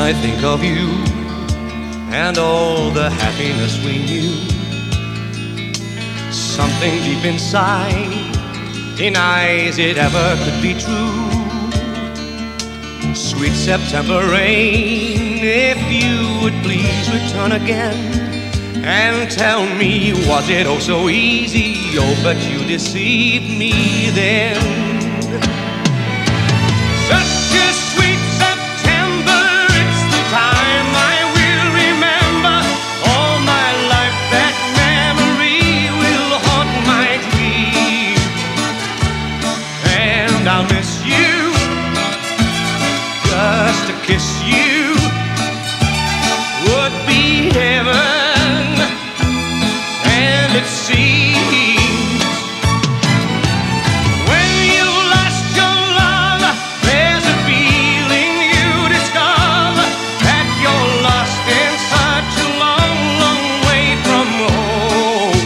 I think of you and all the happiness we knew, something deep inside denies it ever could be true. Sweet September rain, if you would please return again and tell me, was it oh so easy? Oh, but you deceived me then. Such a sweet September, it's the time I will remember. All my life that memory will haunt my dream, and I'll miss you. Just to kiss you would be heaven, and it seems when you lost your love, there's a feeling you discover that you're lost in such a long, long way from home.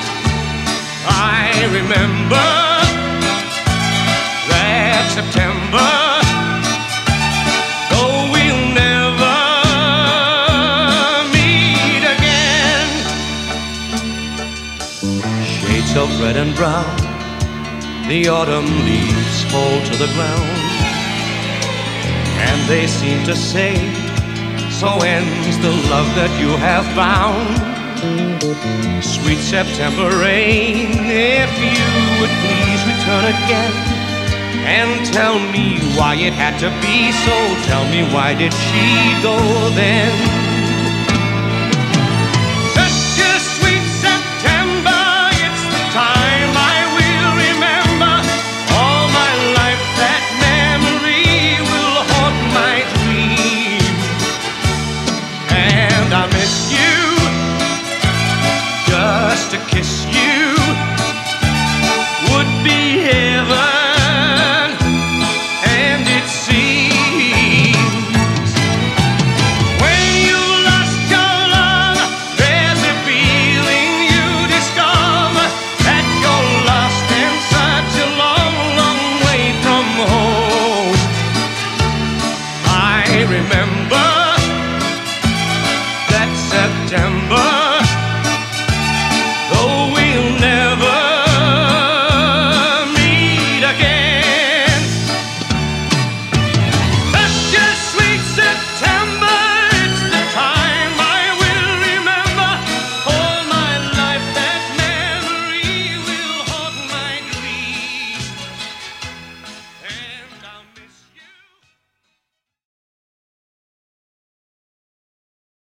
I remember that September, of red and brown, the autumn leaves fall to the ground, and they seem to say, so ends the love that you have found. Sweet September rain, if you would please return again and tell me why it had to be so. Tell me, why did she go then?